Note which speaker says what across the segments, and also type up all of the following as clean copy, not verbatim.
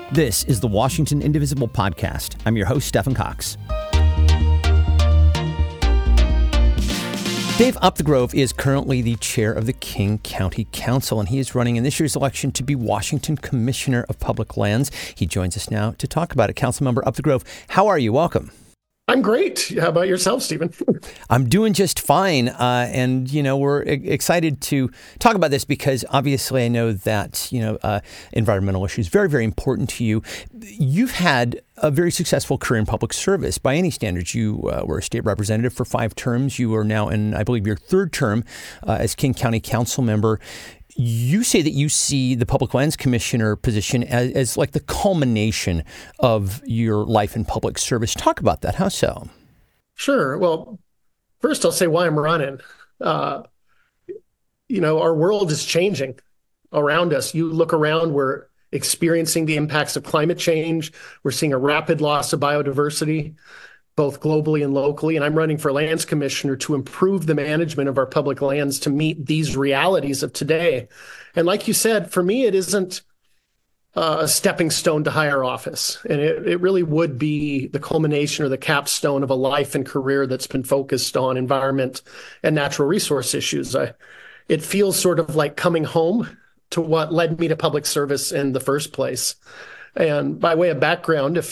Speaker 1: This is the Washington Indivisible podcast. I'm your host, Stephen Cox. Dave Upthegrove is currently the chair of the King County Council, and he is running in this year's election to be Washington Commissioner of Public Lands. He joins us now to talk about it. Councilmember Upthegrove, how are you? Welcome.
Speaker 2: I'm great. How about yourself, Stephen?
Speaker 1: I'm doing just fine. And, we're excited to talk about this because obviously I know that, environmental issues very, very important to you. You've had a very successful career in public service by any standards. You were a state representative for 5 terms. You are now in, I believe, your 3rd term as King County Council member. You say that you see the Public Lands Commissioner position as like the culmination of your life in public service. Talk about that. How so?
Speaker 2: Sure. Well, first I'll say why I'm running. Our world is changing around us. You look around, we're experiencing the impacts of climate change. We're seeing a rapid loss of biodiversity, both globally and locally. And I'm running for Lands Commissioner to improve the management of our public lands to meet these realities of today. And like you said, for me, it isn't a stepping stone to higher office. And it really would be the culmination or the capstone of a life and career that's been focused on environment and natural resource issues. It feels sort of like coming home to what led me to public service in the first place. And by way of background, if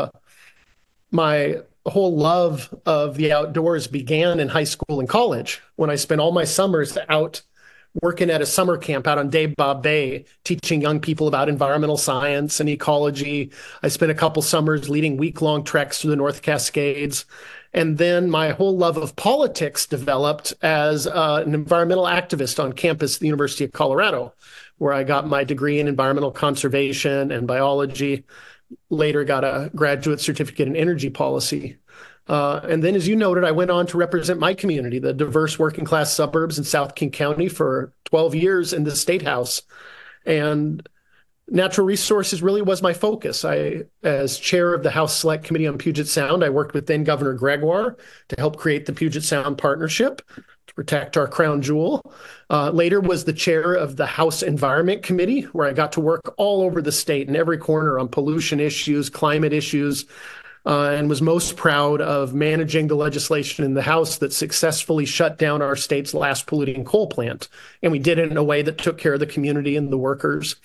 Speaker 2: my whole love of the outdoors began in high school and college when I spent all my summers out working at a summer camp out on Daybob Bay, teaching young people about environmental science and ecology. I spent a couple summers leading week-long treks through the North Cascades. And then my whole love of politics developed as an environmental activist on campus at the University of Colorado, where I got my degree in environmental conservation and biology. Later got a graduate certificate in energy policy. And then, as you noted, I went on to represent my community, the diverse working class suburbs in South King County, for 12 years in the State House. And natural resources really was my focus. As chair of the House Select Committee on Puget Sound, I worked with then Governor Gregoire to help create the Puget Sound Partnership to protect our crown jewel. Later was the chair of the House Environment Committee, where I got to work all over the state in every corner on pollution issues, climate issues, and was most proud of managing the legislation in the House that successfully shut down our state's last polluting coal plant. And we did it in a way that took care of the community and the workers.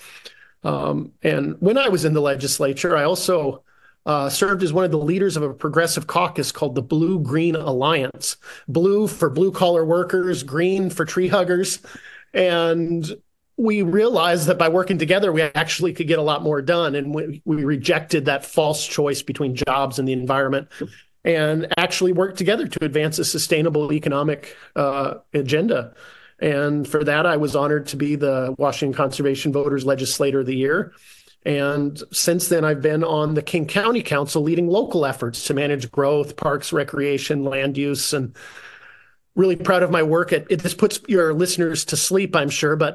Speaker 2: And when I was in the legislature, I also served as one of the leaders of a progressive caucus called the Blue-Green Alliance. Blue for blue-collar workers, green for tree huggers. And we realized that by working together, we actually could get a lot more done. And we rejected that false choice between jobs and the environment and actually worked together to advance a sustainable economic agenda. And for that, I was honored to be the Washington Conservation Voters Legislator of the Year. And since then, I've been on the King County Council leading local efforts to manage growth, parks, recreation, land use, and really proud of my work. This puts your listeners to sleep, I'm sure, but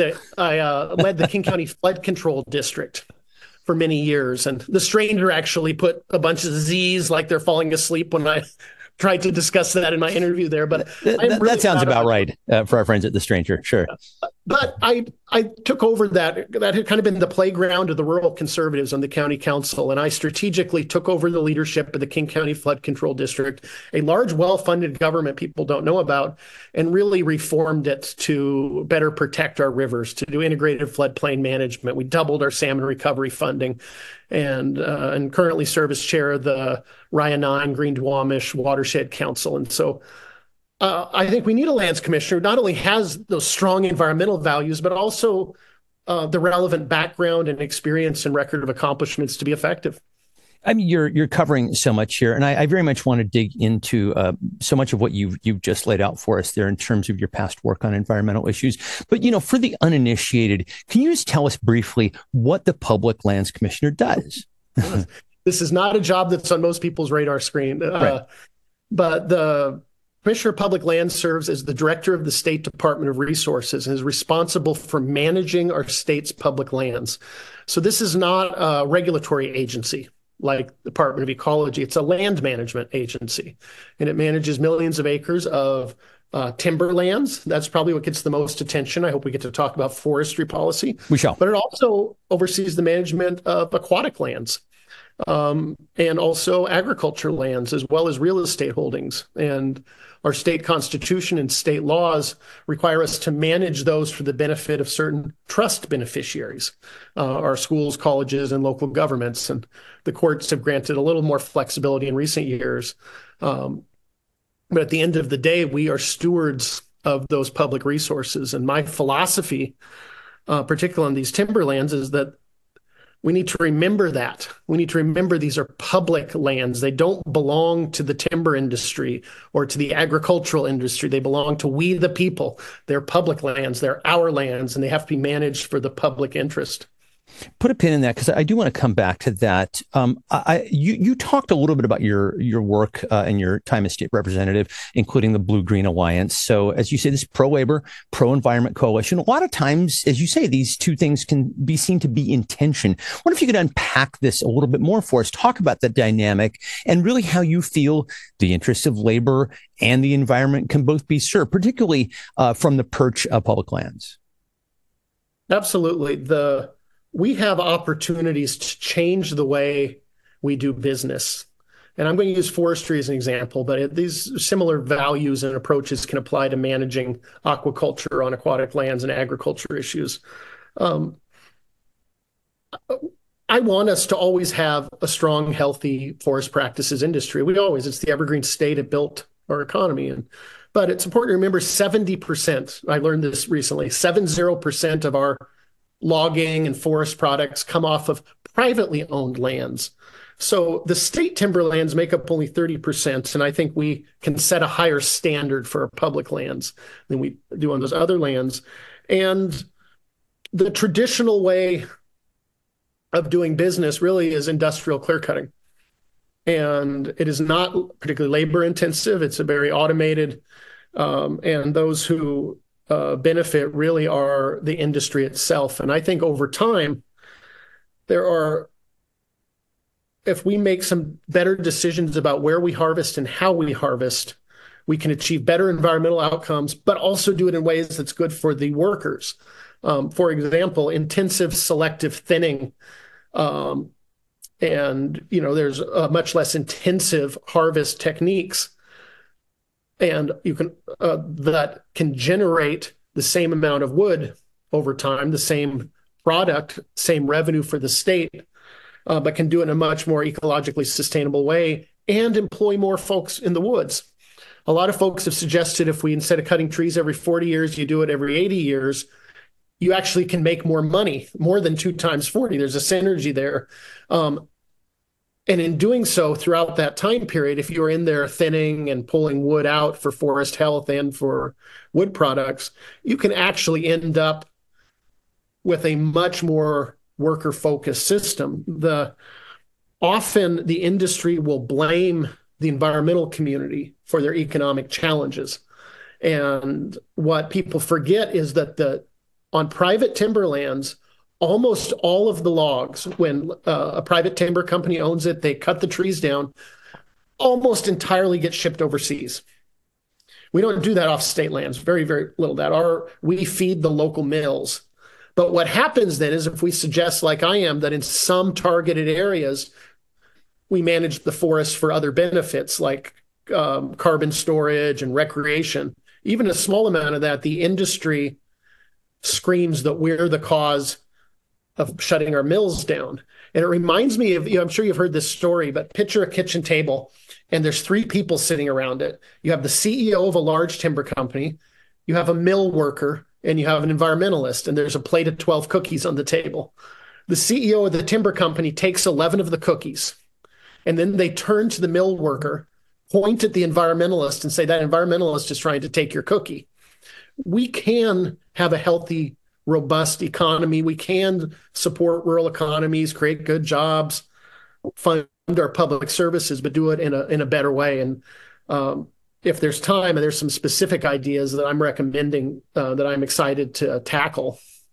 Speaker 2: I led the King County Flood Control District for many years. And the stranger actually put a bunch of Z's like they're falling asleep when I tried to discuss that in my interview there, but
Speaker 1: that sounds about right for our friends at The Stranger. Sure.
Speaker 2: But I took over that had kind of been the playground of the rural conservatives on the county council. And I strategically took over the leadership of the King County Flood Control District, a large, well-funded government people don't know about, and really reformed it to better protect our rivers, to do integrated floodplain management. We doubled our salmon recovery funding and currently serve as chair of the Ryan Green Duwamish Watershed Council. And so I think we need a lands commissioner who not only has those strong environmental values, but also the relevant background and experience and record of accomplishments to be effective.
Speaker 1: I mean, you're covering so much here, and I very much want to dig into so much of what you've just laid out for us there in terms of your past work on environmental issues. But, for the uninitiated, can you just tell us briefly what the Public Lands Commissioner does?
Speaker 2: This is not a job that's on most people's radar screen,
Speaker 1: right.
Speaker 2: But the Commissioner of Public Lands serves as the director of the State Department of Resources and is responsible for managing our state's public lands. So this is not a regulatory agency like the Department of Ecology. It's a land management agency, and it manages millions of acres of timberlands. That's probably what gets the most attention. I hope we get to talk about forestry policy.
Speaker 1: We shall.
Speaker 2: But it also oversees the management of aquatic lands, and also agriculture lands, as well as real estate holdings. And our state constitution and state laws require us to manage those for the benefit of certain trust beneficiaries, our schools, colleges, and local governments. And the courts have granted a little more flexibility in recent years. But at the end of the day, we are stewards of those public resources. And my philosophy, particularly on these timberlands, is that we need to remember that. We need to remember these are public lands. They don't belong to the timber industry or to the agricultural industry. They belong to we, the people. They're public lands. They're our lands, and they have to be managed for the public interest.
Speaker 1: Put a pin in that, because I do want to come back to that. You talked a little bit about your work and your time as state representative, including the Blue Green Alliance. So, as you say, this pro-labor, pro-environment coalition. A lot of times, as you say, these two things can be seen to be in tension. I wonder if you could unpack this a little bit more for us. Talk about the dynamic and really how you feel the interests of labor and the environment can both be served, particularly from the perch of public lands.
Speaker 2: Absolutely. We have opportunities to change the way we do business. And I'm going to use forestry as an example, but these similar values and approaches can apply to managing aquaculture on aquatic lands and agriculture issues. I want us to always have a strong, healthy forest practices industry. It's the evergreen state. It built our economy. But it's important to remember 70%, I learned this recently, 70% of our logging and forest products come off of privately owned lands. So the state timberlands make up only 30%, and I think we can set a higher standard for our public lands than we do on those other lands. And the traditional way of doing business really is industrial clear cutting. And it is not particularly labor intensive. It's a very automated, and those who benefit really are the industry itself. And I think over time, if we make some better decisions about where we harvest and how we harvest, we can achieve better environmental outcomes, but also do it in ways that's good for the workers. For example, intensive selective thinning, and there's much less intensive harvest techniques, and you can that can generate the same amount of wood over time, the same product, same revenue for the state, but can do it in a much more ecologically sustainable way and employ more folks in the woods. A lot of folks have suggested if we, instead of cutting trees every 40 years, you do it every 80 years, you actually can make more money, more than 2 times 40. There's a synergy there. And in doing so, throughout that time period, if you're in there thinning and pulling wood out for forest health and for wood products, you can actually end up with a much more worker-focused system. Often the industry will blame the environmental community for their economic challenges. And what people forget is that on private timberlands, almost all of the logs, when a private timber company owns it, they cut the trees down, almost entirely get shipped overseas. We don't do that off state lands, very, very little that. We feed the local mills. But what happens then is if we suggest, like I am, that in some targeted areas, we manage the forest for other benefits like carbon storage and recreation, even a small amount of that, the industry screams that we're the cause of shutting our mills down. And it reminds me of, I'm sure you've heard this story, but picture a kitchen table and there's 3 people sitting around it. You have the CEO of a large timber company, you have a mill worker, and you have an environmentalist, and there's a plate of 12 cookies on the table. The CEO of the timber company takes 11 of the cookies, and then they turn to the mill worker, point at the environmentalist, and say, that environmentalist is trying to take your cookie. We can have a healthy, robust economy. We can support rural economies, create good jobs, fund our public services, but do it in a better way. And if there's time, and there's some specific ideas that I'm recommending that I'm excited to tackle.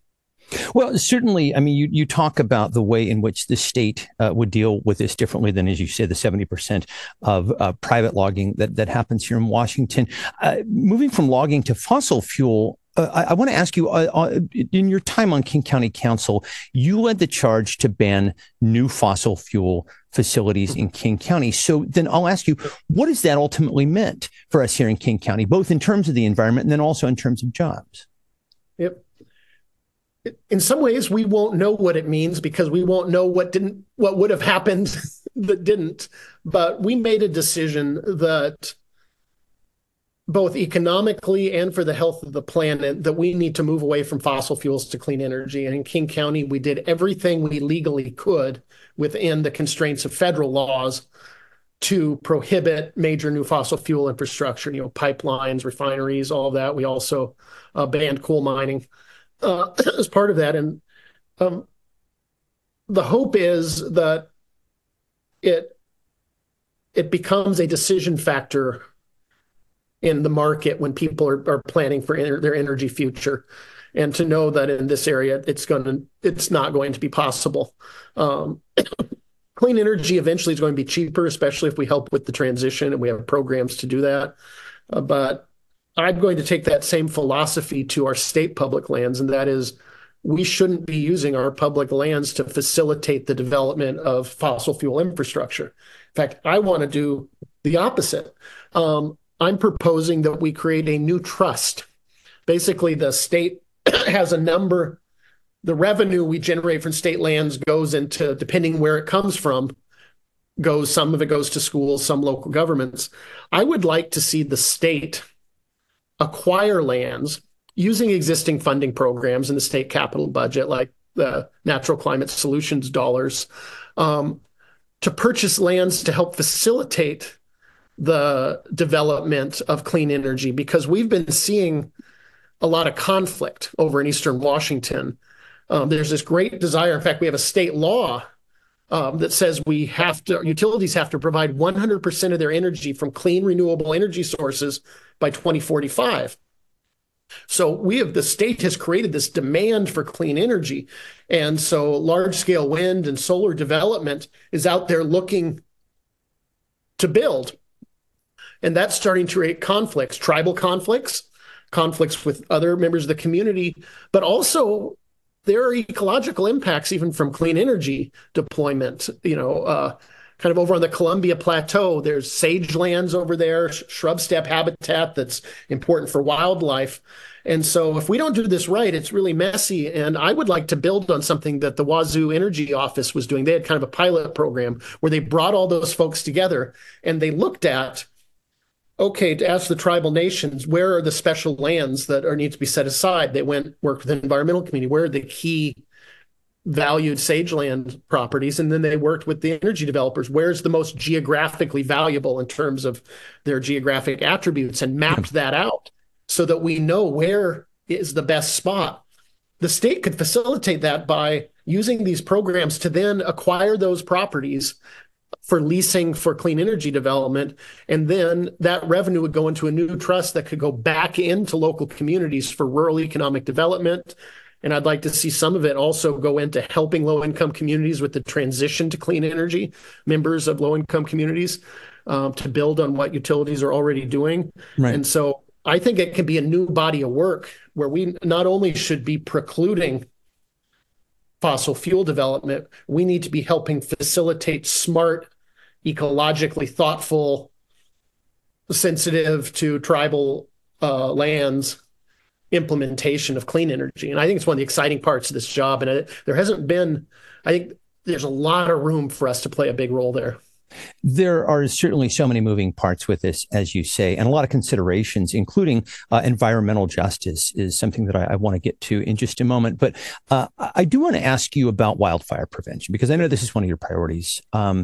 Speaker 1: Well, certainly. I mean, you talk about the way in which the state would deal with this differently than, as you say, the 70% of private logging that happens here in Washington. Moving from logging to fossil fuel, I want to ask you, in your time on King County Council, you led the charge to ban new fossil fuel facilities in King County. So then I'll ask you, what has that ultimately meant for us here in King County, both in terms of the environment and then also in terms of jobs?
Speaker 2: Yep. In some ways, we won't know what it means because we won't know what would have happened that didn't. But we made a decision that both economically and for the health of the planet, that we need to move away from fossil fuels to clean energy. And in King County, we did everything we legally could within the constraints of federal laws to prohibit major new fossil fuel infrastructure, pipelines, refineries, all of that. We also banned coal mining as part of that. And the hope is that it becomes a decision factor in the market when people are planning for their energy future, and to know that in this area it's not going to be possible. Clean energy eventually is going to be cheaper, especially if we help with the transition and we have programs to do that. But I'm going to take that same philosophy to our state public lands, and that is we shouldn't be using our public lands to facilitate the development of fossil fuel infrastructure. In fact, I want to do the opposite. I'm proposing that we create a new trust. Basically, the state has a number. The revenue we generate from state lands goes into, depending where it comes from, some of it goes to schools, some local governments. I would like to see the state acquire lands using existing funding programs in the state capital budget, like the Natural Climate Solutions dollars, to purchase lands to help facilitate the development of clean energy, because we've been seeing a lot of conflict over in Eastern Washington. There's this great desire. In fact, we have a state law that says utilities have to provide 100% of their energy from clean, renewable energy sources by 2045. So the state has created this demand for clean energy. And so large scale wind and solar development is out there looking to build. And that's starting to create conflicts, tribal conflicts with other members of the community, but also there are ecological impacts even from clean energy deployment. Kind of over on the Columbia Plateau, there's sage lands over there, shrub steppe habitat that's important for wildlife. And so if we don't do this right, it's really messy. And I would like to build on something that the Wazoo Energy Office was doing. They had kind of a pilot program where they brought all those folks together and they looked at, okay, to ask the tribal nations, where are the special lands that need to be set aside? They worked with the environmental community. Where are the key valued sage land properties? And then they worked with the energy developers. Where's the most geographically valuable in terms of their geographic attributes, and mapped that out so that we know where is the best spot. The state could facilitate that by using these programs to then acquire those properties for leasing for clean energy development. And then that revenue would go into a new trust that could go back into local communities for rural economic development. And I'd like to see some of it also go into helping low-income communities with the transition to clean energy, members of low-income communities, to build on what utilities are already doing. Right. And so I think it can be a new body of work where we not only should be precluding fossil fuel development, we need to be helping facilitate smart, ecologically thoughtful, sensitive to tribal lands implementation of clean energy. And I think it's one of the exciting parts of this job. And I think there's a lot of room for us to play a big role there.
Speaker 1: There are certainly so many moving parts with this, as you say, and a lot of considerations, including environmental justice is something that I want to get to in just a moment. But I do want to ask you about wildfire prevention, because I know this is one of your priorities.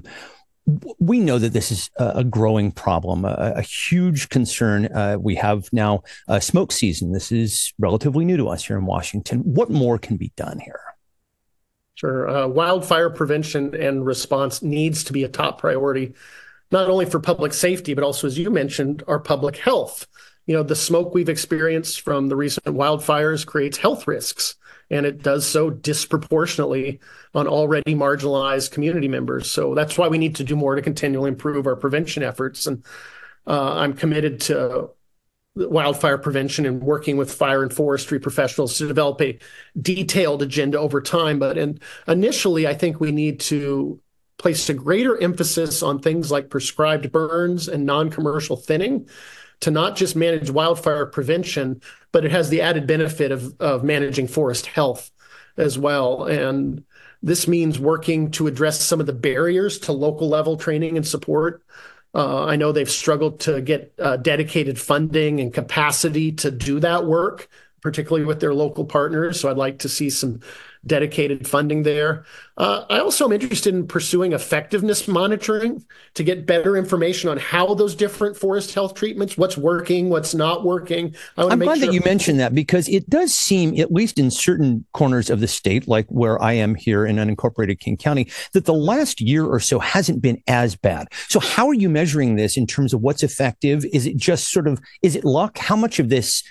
Speaker 1: We know that this is a growing problem, a huge concern. We have now a smoke season. This is relatively new to us here in Washington. What more can be done here?
Speaker 2: Sure. Wildfire prevention and response needs to be a top priority, not only for public safety, but also, as you mentioned, our public health. The smoke we've experienced from the recent wildfires creates health risks. and it does so disproportionately on already marginalized community members. So that's why we need to do more to continually improve our prevention efforts. And I'm committed to wildfire prevention and working with fire and forestry professionals to develop a detailed agenda over time. But initially, I think we need to place a greater emphasis on things like prescribed burns and non-commercial thinning to not just manage wildfire prevention, but it has the added benefit of managing forest health as well. And this means working to address some of the barriers to local level training and support. I know they've struggled to get dedicated funding and capacity to do that work, particularly with their local partners. So I'd like to see some dedicated funding there. I also am interested in pursuing effectiveness monitoring to get better information on how those different forest health treatments, what's working, what's not working.
Speaker 1: I'm glad that you mentioned that, because it does seem, at least in certain corners of the state, like where I am here in unincorporated King County, that the last year or so hasn't been as bad. So how are you measuring this in terms of what's effective? Is it just is it luck? How much of this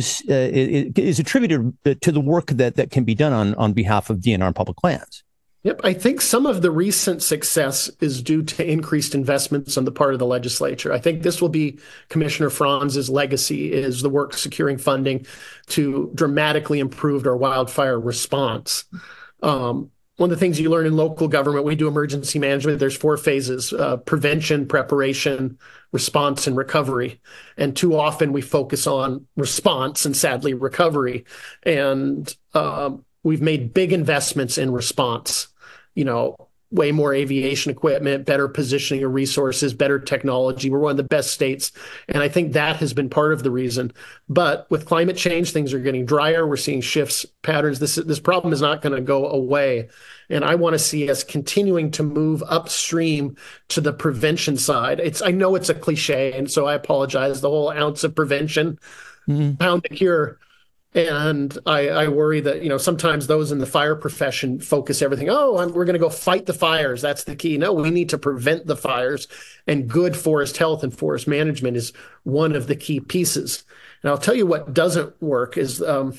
Speaker 1: is attributed to the work that can be done on behalf of DNR Public Lands?
Speaker 2: Yep. I think some of the recent success is due to increased investments on the part of the legislature. I think this will be Commissioner Franz's legacy, is the work securing funding to dramatically improve our wildfire response. One of the things you learn in local government, we do emergency management. There's 4 phases: prevention, preparation, response, and recovery. And too often we focus on response and sadly recovery. And we've made big investments in response. Way more aviation equipment, better positioning of resources, better technology. We're one of the best states. And I think that has been part of the reason. But with climate change, things are getting drier. We're seeing shifts, patterns. This problem is not going to go away. And I want to see us continuing to move upstream to the prevention side. I know it's a cliche, and so I apologize. The whole ounce of prevention, pound the cure. And I worry that, sometimes those in the fire profession focus everything. We're going to go fight the fires. That's the key. No, we need to prevent the fires. And good forest health and forest management is one of the key pieces. And I'll tell you what doesn't work is, and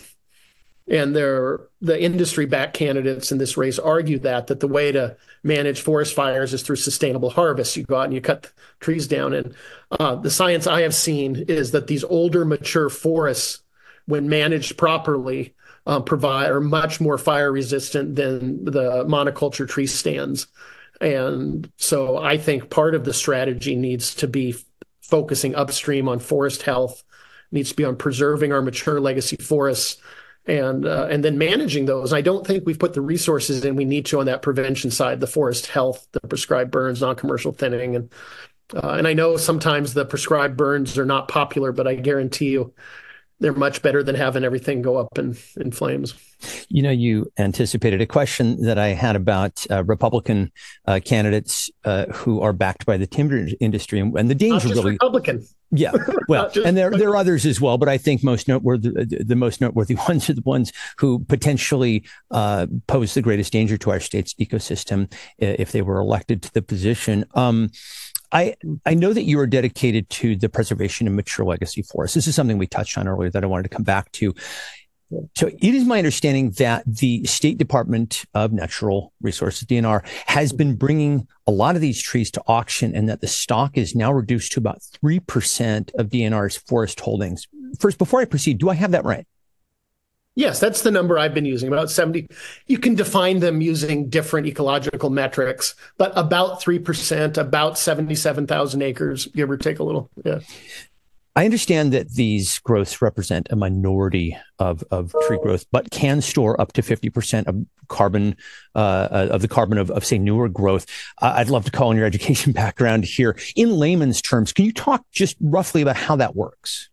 Speaker 2: the industry-backed candidates in this race argue that the way to manage forest fires is through sustainable harvest. You go out and you cut trees down. And the science I have seen is that these older, mature forests, when managed properly, are much more fire resistant than the monoculture tree stands. And so I think part of the strategy needs to be focusing upstream on forest health, needs to be on preserving our mature legacy forests, and then managing those. I don't think we've put the resources in we need to on that prevention side, the forest health, the prescribed burns, non-commercial thinning. And I know sometimes the prescribed burns are not popular, but I guarantee you, they're much better than having everything go up in flames.
Speaker 1: You anticipated a question that I had about Republican candidates who are backed by the timber industry, and the danger
Speaker 2: really Republican.
Speaker 1: Yeah, well, and there are others as well, but I think the most noteworthy ones are the ones who potentially pose the greatest danger to our state's ecosystem if they were elected to the position. I know that you are dedicated to the preservation of mature legacy forests. This is something we touched on earlier that I wanted to come back to. So it is my understanding that the State Department of Natural Resources, DNR, has been bringing a lot of these trees to auction, and that the stock is now reduced to about 3% of DNR's forest holdings. First, before I proceed, do I have that right?
Speaker 2: Yes, that's the number I've been using, about 70. You can define them using different ecological metrics, but about 3%, about 77,000 acres, give or take a little. Yeah.
Speaker 1: I understand that these growths represent a minority of tree growth, but can store up to 50% of carbon, of the carbon of say, newer growth. I'd love to call on your education background here. In layman's terms, can you talk just roughly about how that works?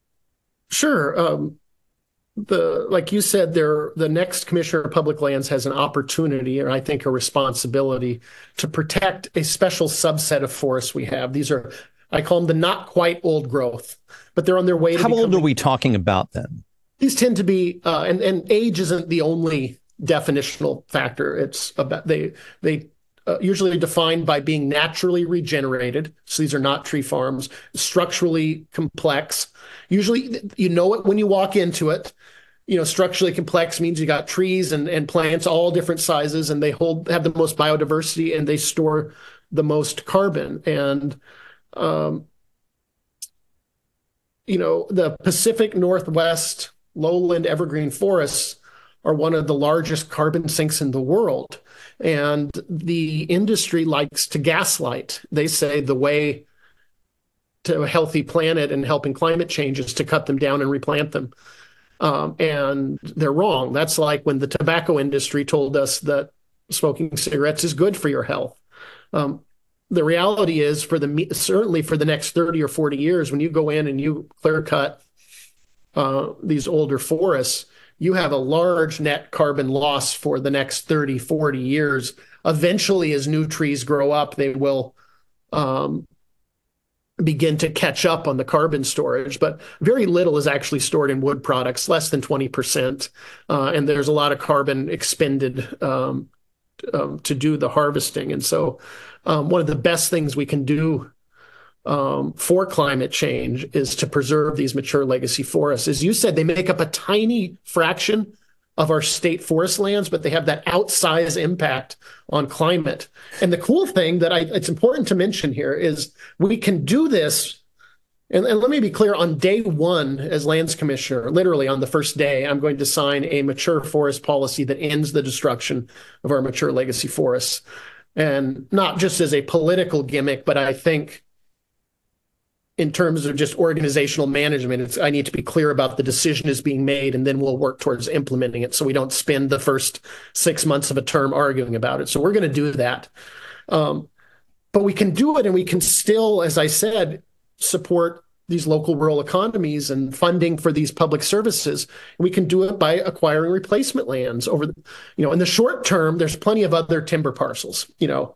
Speaker 2: Sure. Like you said, the next Commissioner of Public Lands has an opportunity, or I think a responsibility, to protect a special subset of forests we have. These are, I call them the not quite old growth, but they're on their way to
Speaker 1: How old are we talking about then?
Speaker 2: These tend to be, and age isn't the only definitional factor. It's about, they usually defined by being naturally regenerated. So these are not tree farms, structurally complex. Usually, you know it when you walk into it. structurally complex means you got trees and plants, all different sizes, and they have the most biodiversity and they store the most carbon. And, the Pacific Northwest lowland evergreen forests are one of the largest carbon sinks in the world. And the industry likes to gaslight. They say the way to a healthy planet and helping climate change is to cut them down and replant them. And they're wrong. That's like when the tobacco industry told us that smoking cigarettes is good for your health. The reality is, certainly for the next 30 or 40 years, when you go in and you clear cut these older forests, you have a large net carbon loss for the next 30, 40 years. Eventually, as new trees grow up, they will begin to catch up on the carbon storage, but very little is actually stored in wood products, less than 20%. And there's a lot of carbon expended to do the harvesting. And so one of the best things we can do for climate change is to preserve these mature legacy forests. As you said, they make up a tiny fraction of our state forest lands, but they have that outsized impact on climate. And the cool thing that it's important to mention here is we can do this. And let me be clear, on day one as lands commissioner, literally on the first day, I'm going to sign a mature forest policy that ends the destruction of our mature legacy forests. And not just as a political gimmick, but I think in terms of just organizational management, I need to be clear about the decision is being made, and then we'll work towards implementing it so we don't spend the first 6 months of a term arguing about it. So we're going to do that. But we can do it, and we can still, as I said, support these local rural economies and funding for these public services. We can do it by acquiring replacement lands in the short term. There's plenty of other timber parcels, to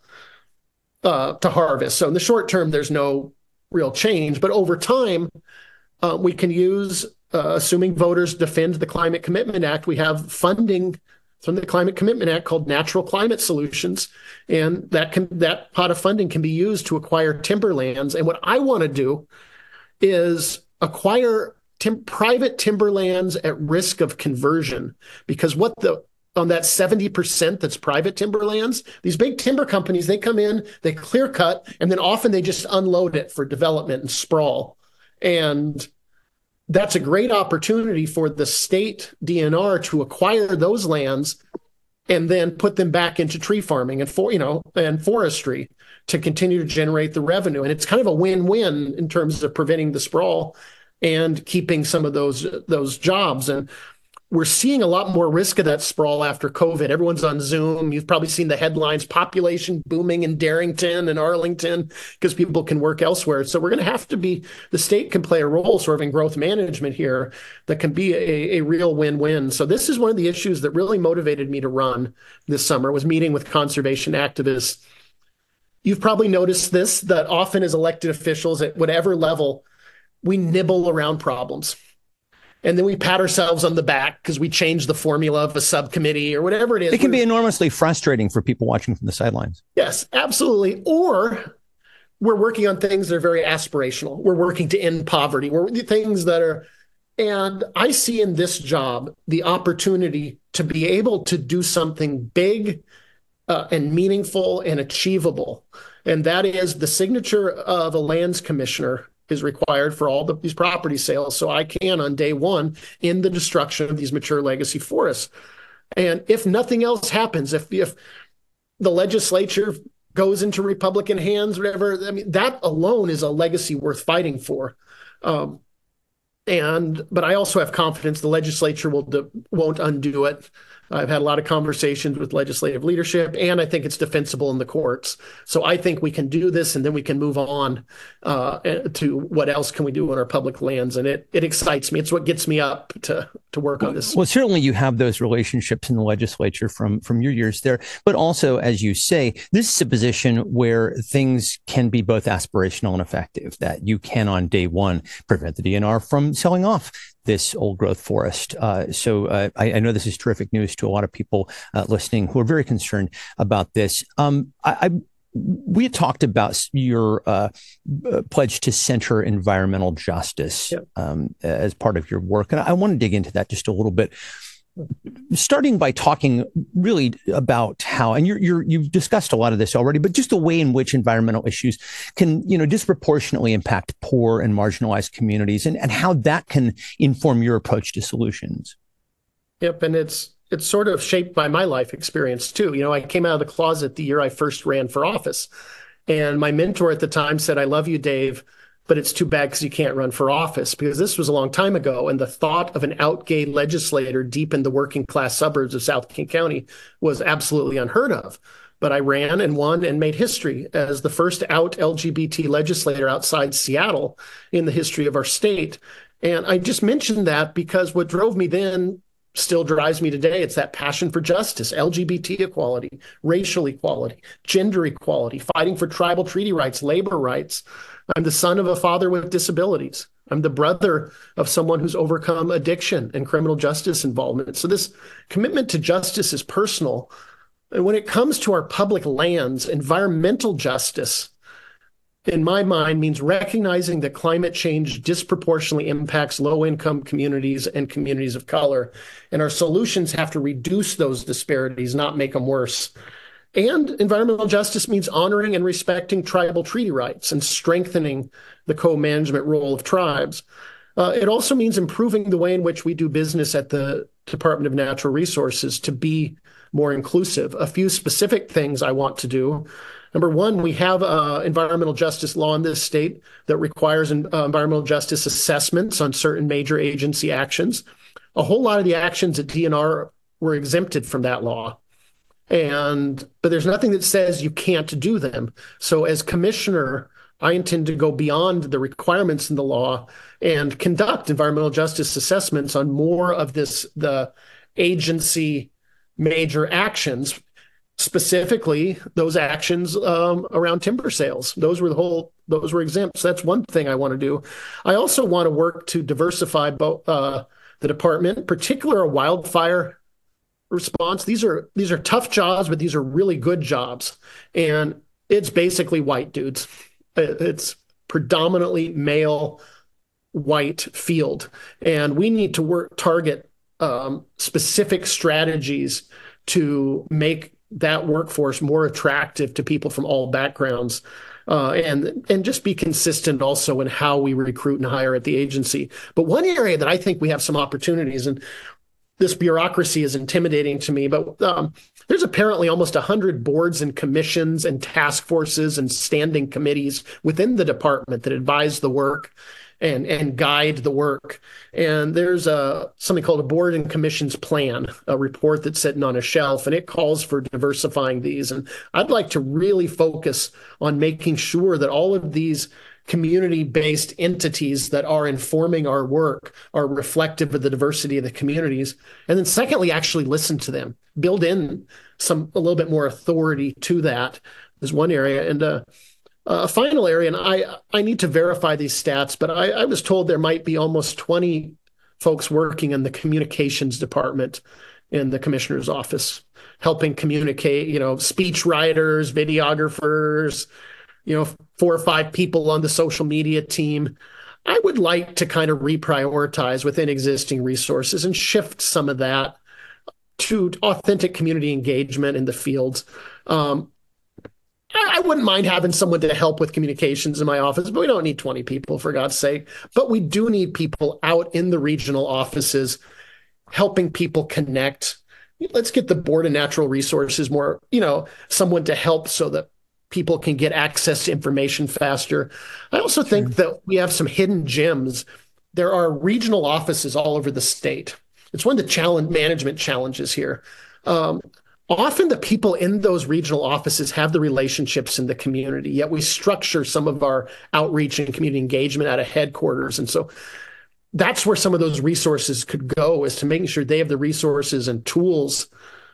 Speaker 2: harvest. So in the short term, there's no real change, but over time, we can use, assuming voters defend the Climate Commitment Act, we have funding from the Climate Commitment Act called Natural Climate Solutions, and that pot of funding can be used to acquire timberlands. And what I want to do is acquire private timberlands at risk of conversion, because on that 70% that's private timberlands, these big timber companies, they come in, they clear cut, and then often they just unload it for development and sprawl. And that's a great opportunity for the state DNR to acquire those lands and then put them back into tree farming and forestry to continue to generate the revenue. And it's kind of a win-win in terms of preventing the sprawl and keeping some of those jobs. And we're seeing a lot more risk of that sprawl after COVID. Everyone's on Zoom. You've probably seen the headlines, population booming in Darrington and Arlington because people can work elsewhere. So we're going to have to the state can play a role sort of in growth management here that can be a real win-win. So this is one of the issues that really motivated me to run this summer, was meeting with conservation activists. You've probably noticed this, that often as elected officials at whatever level, we nibble around problems. And then we pat ourselves on the back because we changed the formula of a subcommittee or whatever it is.
Speaker 1: It can be enormously frustrating for people watching from the sidelines.
Speaker 2: Yes, absolutely. Or we're working on things that are very aspirational. We're working to end poverty. And I see in this job the opportunity to be able to do something big and meaningful and achievable. And that is the signature of a lands commissioner is required for all these property sales. So I can, on day one, end the destruction of these mature legacy forests. And if nothing else happens, if the legislature goes into Republican hands, whatever, that alone is a legacy worth fighting for. But I also have confidence the legislature won't undo it. I've had a lot of conversations with legislative leadership, and I think it's defensible in the courts. So I think we can do this, and then we can move on to what else can we do on our public lands. And it excites me. It's what gets me up to work on this.
Speaker 1: Well, certainly you have those relationships in the legislature from your years there. But also, as you say, this is a position where things can be both aspirational and effective, that you can on day one prevent the DNR from selling off this old growth forest. So I know this is terrific news to a lot of people listening who are very concerned about this. we had talked about your pledge to center environmental justice as part of your work. And I want to dig into that just a little bit, starting by talking really about how, and you've discussed a lot of this already, but just the way in which environmental issues can, disproportionately impact poor and marginalized communities, and how that can inform your approach to solutions.
Speaker 2: Yep. And it's sort of shaped by my life experience too. I came out of the closet the year I first ran for office. And my mentor at the time said, "I love you, Dave, but it's too bad because you can't run for office," because this was a long time ago. And the thought of an out gay legislator deep in the working class suburbs of South King County was absolutely unheard of. But I ran and won and made history as the first out LGBT legislator outside Seattle in the history of our state. And I just mentioned that because what drove me then still drives me today. It's that passion for justice, LGBT equality, racial equality, gender equality, fighting for tribal treaty rights, labor rights. I'm the son of a father with disabilities. I'm the brother of someone who's overcome addiction and criminal justice involvement. So this commitment to justice is personal. And when it comes to our public lands, environmental justice, in my mind, means recognizing that climate change disproportionately impacts low-income communities and communities of color. And our solutions have to reduce those disparities, not make them worse. And environmental justice means honoring and respecting tribal treaty rights and strengthening the co-management role of tribes. It also means improving the way in which we do business at the Department of Natural Resources to be more inclusive. A few specific things I want to do. Number one, we have environmental justice law in this state that requires environmental justice assessments on certain major agency actions. A whole lot of the actions at DNR were exempted from that law. But there's nothing that says you can't do them. So as commissioner, I intend to go beyond the requirements in the law and conduct environmental justice assessments on more of the agency major actions. Specifically, those actions around timber sales. Those were exempt. So that's one thing I want to do. I also want to work to diversify both the department, particularly wildfire response. These are tough jobs, but these are really good jobs. And it's basically white dudes. It's predominantly male white field. And we need to target specific strategies to make that workforce more attractive to people from all backgrounds, and just be consistent also in how we recruit and hire at the agency. But one area that I think we have some opportunities, and this bureaucracy is intimidating to me, but there's apparently almost 100 boards and commissions and task forces and standing committees within the department that advise the work and guide the work. And there's something called a board and commissions plan, a report that's sitting on a shelf, and it calls for diversifying these. And I'd like to really focus on making sure that all of these community-based entities that are informing our work are reflective of the diversity of the communities. And then secondly, actually listen to them, build in a little bit more authority to that is one area. And a final area, and I need to verify these stats, but I was told there might be almost 20 folks working in the communications department in the commissioner's office, helping communicate, speech writers, videographers, 4 or 5 people on the social media team. I would like to kind of reprioritize within existing resources and shift some of that to authentic community engagement in the fields. I wouldn't mind having someone to help with communications in my office, but we don't need 20 people, for God's sake. But we do need people out in the regional offices helping people connect. Let's get the Board of Natural Resources more, someone to help so that people can get access to information faster. I also think that we have some hidden gems. There are regional offices all over the state. It's one of the management challenges here. Often the people in those regional offices have the relationships in the community, yet we structure some of our outreach and community engagement out of headquarters. And so that's where some of those resources could go, is to making sure they have the resources and tools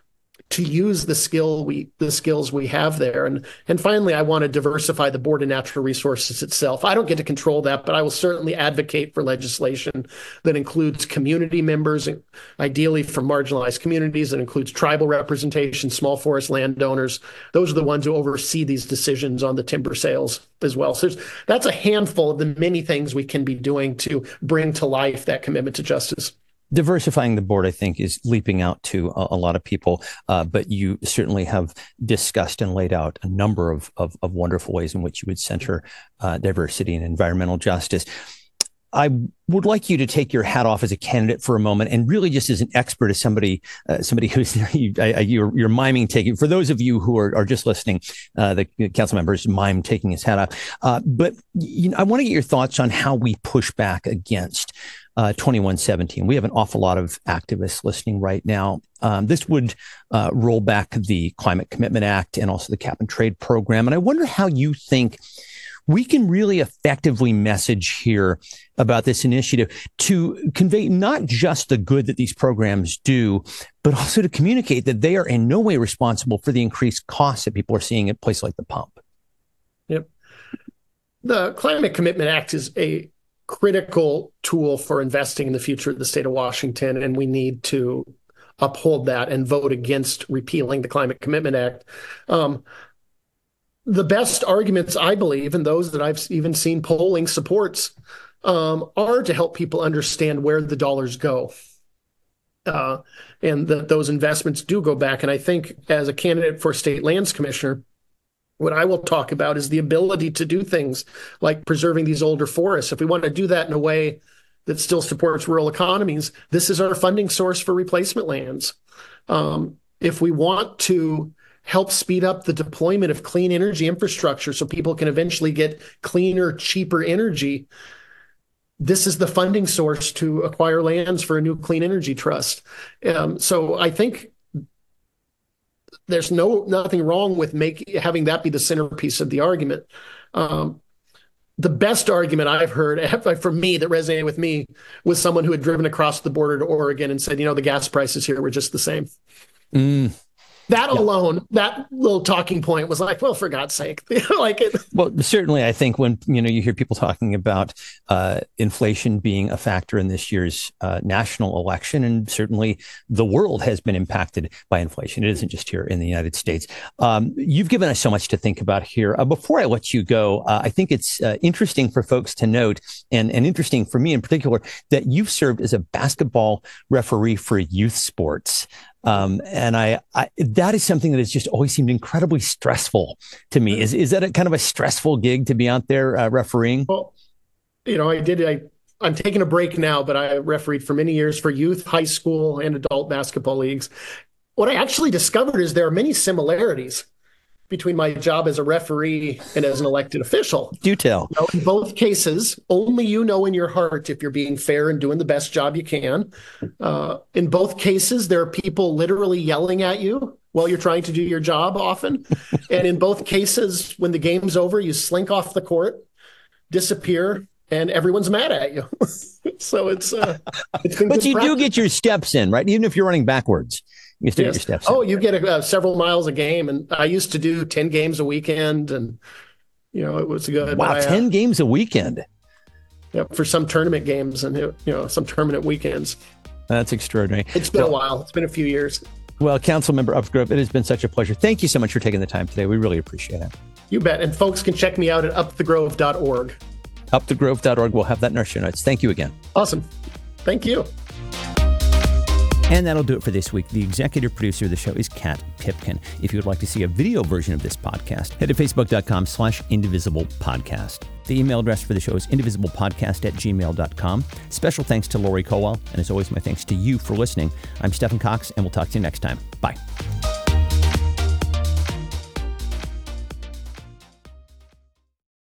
Speaker 2: to use the skills we have there. And finally, I want to diversify the Board of Natural Resources itself. I don't get to control that, but I will certainly advocate for legislation that includes community members, ideally from marginalized communities, that includes tribal representation, small forest landowners. Those are the ones who oversee these decisions on the timber sales as well. So that's a handful of the many things we can be doing to bring to life that commitment to justice.
Speaker 1: Diversifying the board, I think, is leaping out to a lot of people, but you certainly have discussed and laid out a number of wonderful ways in which you would center diversity and environmental justice. I would like you to take your hat off as a candidate for a moment, and really just as an expert, as somebody who's you're miming taking. For those of you who are just listening, the council members mime taking his hat off. But I want to get your thoughts on how we push back against 2117. We have an awful lot of activists listening right now. This would roll back the Climate Commitment Act and also the Cap and Trade program. And I wonder how you think we can really effectively message here about this initiative to convey not just the good that these programs do, but also to communicate that they are in no way responsible for the increased costs that people are seeing at places like the pump.
Speaker 2: Yep. The Climate Commitment Act is a critical tool for investing in the future of the state of Washington, and we need to uphold that and vote against repealing the Climate Commitment Act. The best arguments, I believe, and those that I've even seen polling supports, are to help people understand where the dollars go, and that those investments do go back. And I think as a candidate for state lands commissioner, what I will talk about is the ability to do things like preserving these older forests. If we want to do that in a way that still supports rural economies, this is our funding source for replacement lands. If we want to help speed up the deployment of clean energy infrastructure so people can eventually get cleaner, cheaper energy, this is the funding source to acquire lands for a new clean energy trust. So I think there's nothing wrong with having that be the centerpiece of the argument. The best argument I've heard for me that resonated with me was someone who had driven across the border to Oregon and said, the gas prices here were just the same. That alone, that little talking point was like, well, for God's sake,
Speaker 1: Well, certainly, I think when you hear people talking about inflation being a factor in this year's national election, and certainly the world has been impacted by inflation. It isn't just here in the United States. You've given us so much to think about here. Before I let you go, I think it's interesting for folks to note, and interesting for me in particular, that you've served as a basketball referee for youth sports. And I that is something that has just always seemed incredibly stressful to me. Is that a kind of a stressful gig to be out there refereeing?
Speaker 2: Well, I'm taking a break now, but I refereed for many years for youth, high school, and adult basketball leagues. What I actually discovered is there are many similarities between my job as a referee and as an elected official.
Speaker 1: Do tell.
Speaker 2: In both cases, only you know in your heart if you're being fair and doing the best job you can. In both cases, there are people literally yelling at you while you're trying to do your job often. And in both cases, when the game's over, you slink off the court, disappear, and everyone's mad at you. So it's been
Speaker 1: But you
Speaker 2: practice.
Speaker 1: do get your steps in, right? Even if you're running backwards. You still get your steps in.
Speaker 2: Oh, you get several miles a game. And I used to do 10 games a weekend, and, it was good.
Speaker 1: Wow, 10 games a weekend.
Speaker 2: Yeah, for some tournament games and, some tournament weekends.
Speaker 1: That's extraordinary.
Speaker 2: It's been a while. It's been a few years.
Speaker 1: Well, Councilmember Upthgrove, it has been such a pleasure. Thank you so much for taking the time today. We really appreciate it.
Speaker 2: You bet. And folks can check me out at upthegrove.org.
Speaker 1: Upthegrove.org. We'll have that in our show notes. Thank you again.
Speaker 2: Awesome. Thank you.
Speaker 1: And that'll do it for this week. The executive producer of the show is Kat Pipkin. If you would like to see a video version of this podcast, head to facebook.com/indivisiblepodcast. The email address for the show is indivisiblepodcast@gmail.com. Special thanks to Lori Colwell. And as always, my thanks to you for listening. I'm Stephen Cox, and we'll talk to you next time. Bye.